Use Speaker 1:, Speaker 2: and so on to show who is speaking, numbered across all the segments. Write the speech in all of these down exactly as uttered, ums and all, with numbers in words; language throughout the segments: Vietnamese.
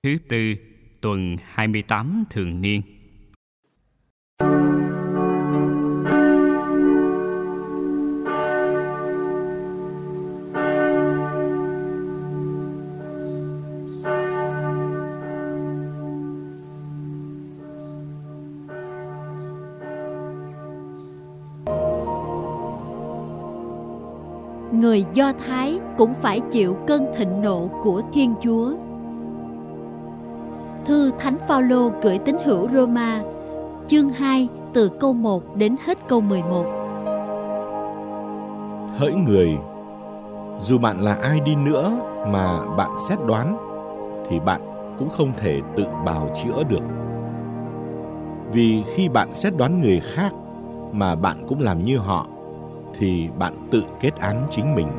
Speaker 1: Thứ tư, tuần hai mươi tám thường niên.
Speaker 2: Người Do Thái cũng phải chịu cơn thịnh nộ của Thiên Chúa. Thư Thánh Phaolô gửi tín hữu Roma, chương hai, từ câu một đến hết câu mười một.
Speaker 3: Hỡi người, dù bạn là ai đi nữa mà bạn xét đoán, thì bạn cũng không thể tự bào chữa được. Vì khi bạn xét đoán người khác mà bạn cũng làm như họ, thì bạn tự kết án chính mình.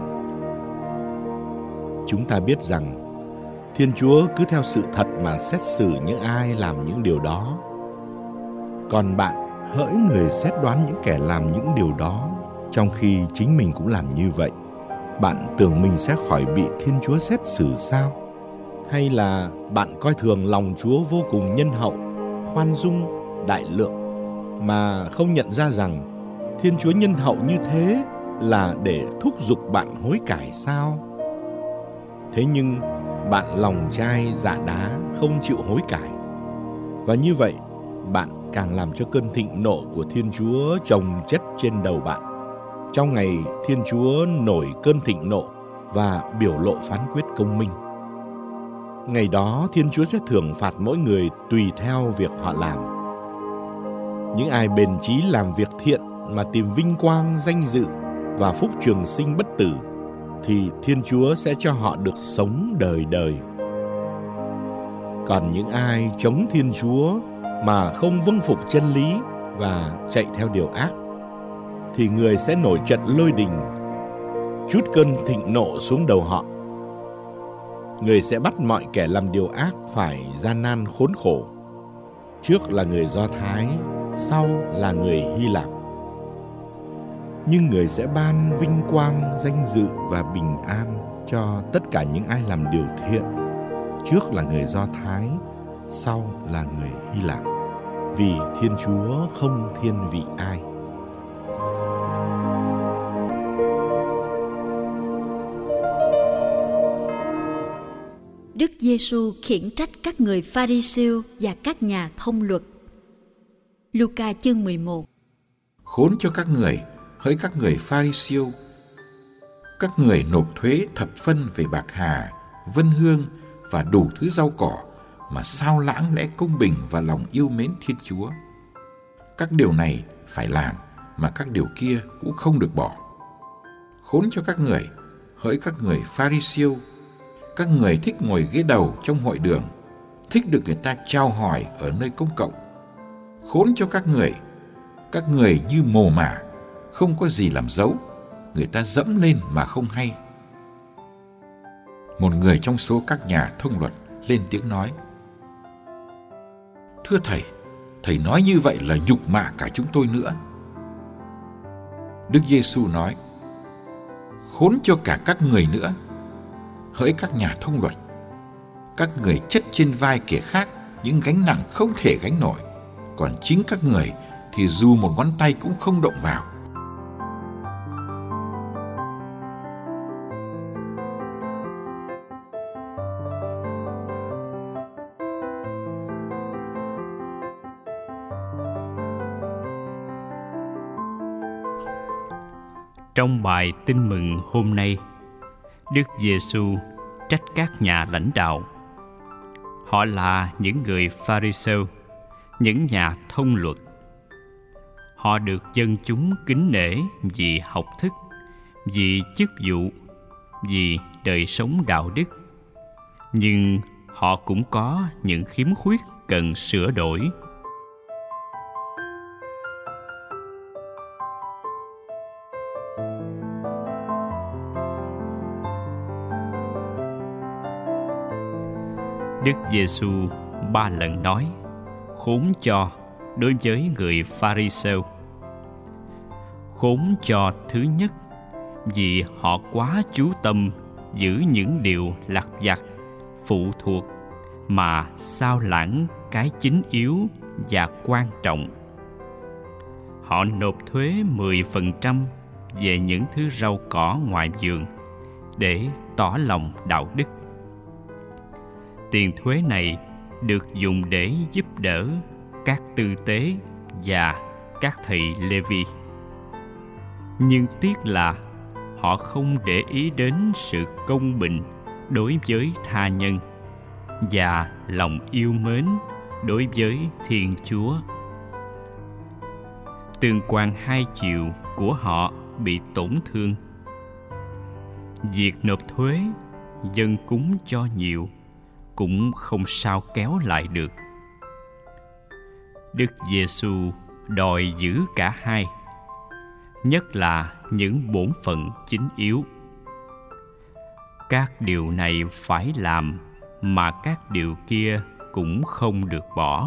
Speaker 3: Chúng ta biết rằng Thiên Chúa cứ theo sự thật mà xét xử những ai làm những điều đó. Còn bạn, hỡi người xét đoán những kẻ làm những điều đó, trong khi chính mình cũng làm như vậy, bạn tưởng mình sẽ khỏi bị Thiên Chúa xét xử sao? Hay là bạn coi thường lòng Chúa vô cùng nhân hậu, khoan dung, đại lượng, mà không nhận ra rằng Thiên Chúa nhân hậu như thế là để thúc giục bạn hối cải sao? Thế nhưng bạn lòng chai dạ đá, không chịu hối cải. Và như vậy, bạn càng làm cho cơn thịnh nộ của Thiên Chúa chồng chất trên đầu bạn. Trong ngày Thiên Chúa nổi cơn thịnh nộ và biểu lộ phán quyết công minh. Ngày đó Thiên Chúa sẽ thưởng phạt mỗi người tùy theo việc họ làm. Những ai bền chí làm việc thiện mà tìm vinh quang, danh dự và phúc trường sinh bất tử, thì Thiên Chúa sẽ cho họ được sống đời đời. Còn những ai chống Thiên Chúa mà không vâng phục chân lý và chạy theo điều ác, thì người sẽ nổi trận lôi đình, trút cơn thịnh nộ xuống đầu họ. Người sẽ bắt mọi kẻ làm điều ác phải gian nan khốn khổ. Trước là người Do Thái, sau là người Hy Lạp. Nhưng người sẽ ban vinh quang, danh dự và bình an cho tất cả những ai làm điều thiện. Trước là người Do Thái, sau là người Hy Lạp. Vì Thiên Chúa không thiên vị ai.
Speaker 2: Đức Giêsu khiển trách các người Pha-ri-siêu và các nhà thông luật. Luca chương mười một.
Speaker 4: Khốn cho các người, hỡi các người Pha-ri-siêu, các người nộp thuế thập phân về bạc hà, vân hương và đủ thứ rau cỏ, mà sao lãng lẽ công bình và lòng yêu mến Thiên Chúa. Các điều này phải làm, mà các điều kia cũng không được bỏ. Khốn cho các người, hỡi các người Pha-ri-siêu, các người thích ngồi ghế đầu trong hội đường, thích được người ta chào hỏi ở nơi công cộng. Khốn cho các người, các người như mồ mả, không có gì làm dấu, người ta dẫm lên mà không hay. Một người trong số các nhà thông luật lên tiếng nói: Thưa thầy, thầy nói như vậy là nhục mạ cả chúng tôi nữa. Đức Giêsu nói: Khốn cho cả các người nữa, hỡi các nhà thông luật, các người chất trên vai kẻ khác những gánh nặng không thể gánh nổi, còn chính các người thì dù một ngón tay cũng không động vào.
Speaker 1: Trong bài tin mừng hôm nay, Đức Giêsu trách các nhà lãnh đạo. Họ là những người Pha-ri-sêu, những nhà thông luật. Họ được dân chúng kính nể vì học thức, vì chức vụ, vì đời sống đạo đức. Nhưng họ cũng có những khiếm khuyết cần sửa đổi. Đức Giêsu ba lần nói khốn cho đối với người Pha-ri-sêu. Khốn cho thứ nhất, vì họ quá chú tâm giữ những điều lặt vặt, phụ thuộc mà sao lãng cái chính yếu và quan trọng. Họ nộp thuế mười phần trăm về những thứ rau cỏ ngoài vườn để tỏ lòng đạo đức. Tiền thuế này được dùng để giúp đỡ các tư tế và các thầy Lê-vi. Nhưng tiếc là họ không để ý đến sự công bình đối với tha nhân và lòng yêu mến đối với Thiên Chúa. Tương quan hai chiều của họ bị tổn thương. Việc nộp thuế, dâng cúng cho nhiều cũng không sao kéo lại được. Đức Giê-xu đòi giữ cả hai, nhất là những bổn phận chính yếu. Các điều này phải làm mà các điều kia cũng không được bỏ.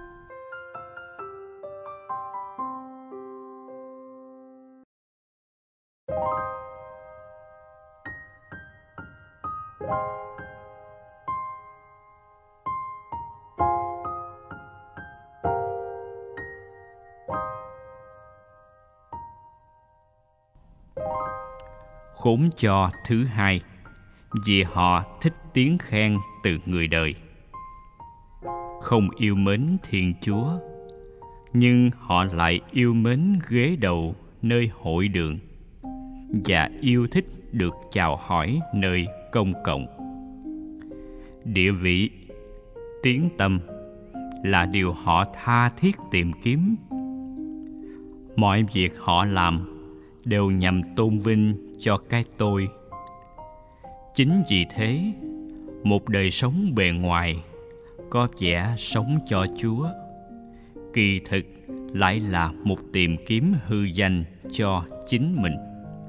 Speaker 1: Khốn cho thứ hai, vì họ thích tiếng khen từ người đời. Không yêu mến Thiên Chúa, nhưng họ lại yêu mến ghế đầu nơi hội đường và yêu thích được chào hỏi nơi công cộng. Địa vị, tiếng tăm là điều họ tha thiết tìm kiếm. Mọi việc họ làm đều nhằm tôn vinh cho cái tôi. Chính vì thế, một đời sống bề ngoài có vẻ sống cho Chúa, kỳ thực lại là một tìm kiếm hư danh cho chính mình.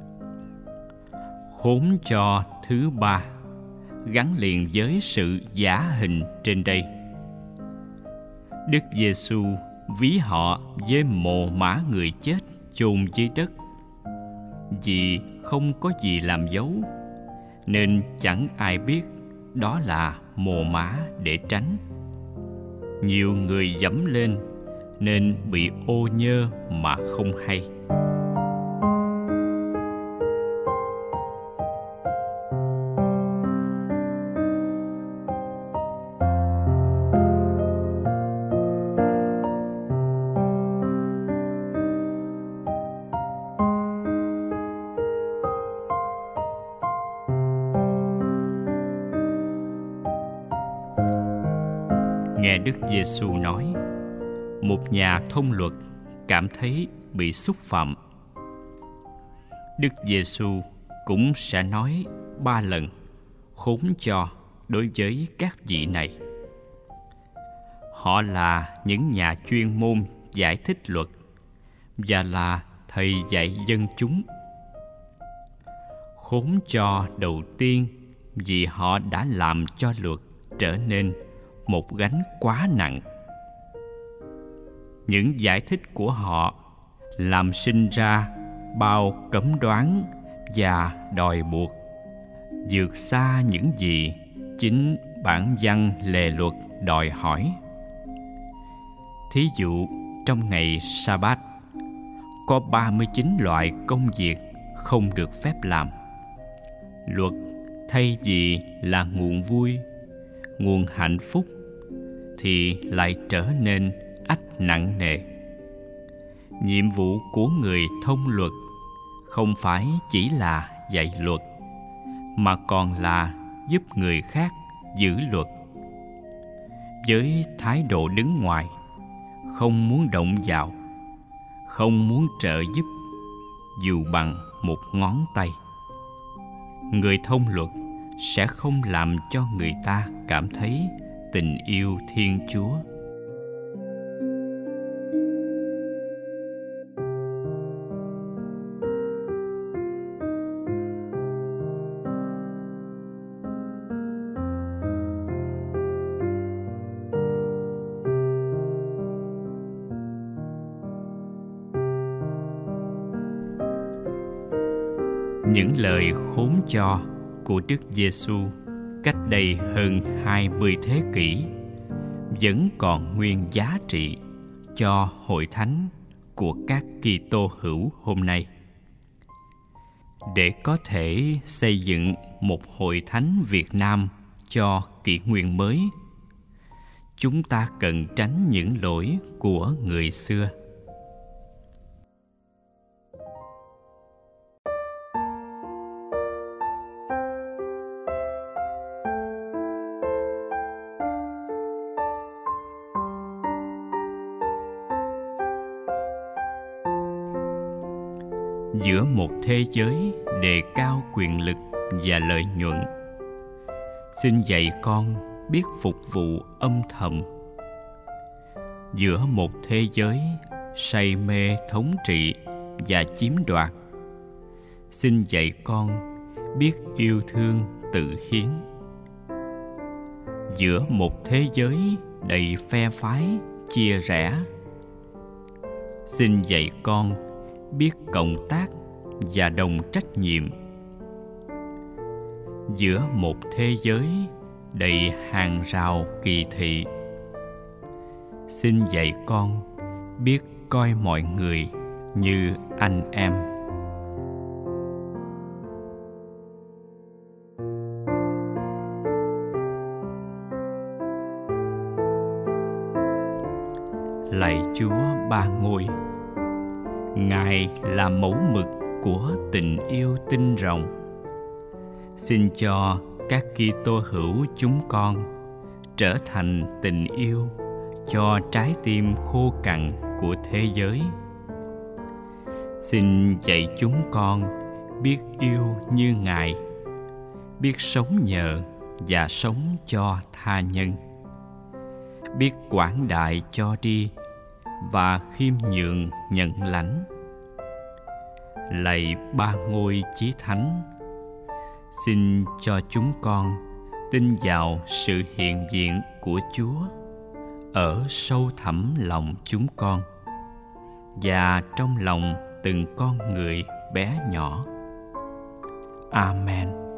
Speaker 1: Khốn cho thứ ba, gắn liền với sự giả hình trên đây. Đức Giê-xu ví họ với mồ mả người chết chôn dưới đất. Vì không có gì làm dấu, nên chẳng ai biết đó là mồ mả để tránh. Nhiều người dẫm lên nên bị ô nhơ mà không hay. Nghe Đức Giê-xu nói, một nhà thông luật cảm thấy bị xúc phạm. Đức Giê-xu cũng sẽ nói ba lần khốn cho đối với các vị này. Họ là những nhà chuyên môn giải thích luật và là thầy dạy dân chúng. Khốn cho đầu tiên vì họ đã làm cho luật trở nên một gánh quá nặng. Những giải thích của họ làm sinh ra bao cấm đoán và đòi buộc, vượt xa những gì chính bản văn lề luật đòi hỏi. Thí dụ, trong ngày Sa-bát có ba mươi chín loại công việc không được phép làm. Luật thay vì là nguồn vui, nguồn hạnh phúc, thì lại trở nên ách nặng nề. Nhiệm vụ của người thông luật không phải chỉ là dạy luật, mà còn là giúp người khác giữ luật. Với thái độ đứng ngoài, không muốn động vào, không muốn trợ giúp dù bằng một ngón tay, người thông luật sẽ không làm cho người ta cảm thấy tình yêu Thiên Chúa. Những lời khốn cho của Đức Giê-xu cách đây hơn hai mươi thế kỷ vẫn còn nguyên giá trị cho hội thánh của các Kitô hữu hôm nay. Để có thể xây dựng một hội thánh Việt Nam cho kỷ nguyên mới, chúng ta cần tránh những lỗi của người xưa. Giữa một thế giới đề cao quyền lực và lợi nhuận, xin dạy con biết phục vụ âm thầm. Giữa một thế giới say mê thống trị và chiếm đoạt, xin dạy con biết yêu thương tự hiến. Giữa một thế giới đầy phe phái chia rẽ, xin dạy con biết cộng tác và đồng trách nhiệm. Giữa một thế giới đầy hàng rào kỳ thị, xin dạy con biết coi mọi người như anh em. Lạy Chúa Ba Ngôi, Ngài là mẫu mực của tình yêu tinh rồng. Xin cho các Kitô hữu chúng con trở thành tình yêu cho trái tim khô cằn của thế giới. Xin dạy chúng con biết yêu như Ngài, biết sống nhờ và sống cho tha nhân, biết quảng đại cho đi và khiêm nhường nhận lãnh. Lạy Ba Ngôi Chí Thánh, xin cho chúng con tin vào sự hiện diện của Chúa ở sâu thẳm lòng chúng con và trong lòng từng con người bé nhỏ. Amen.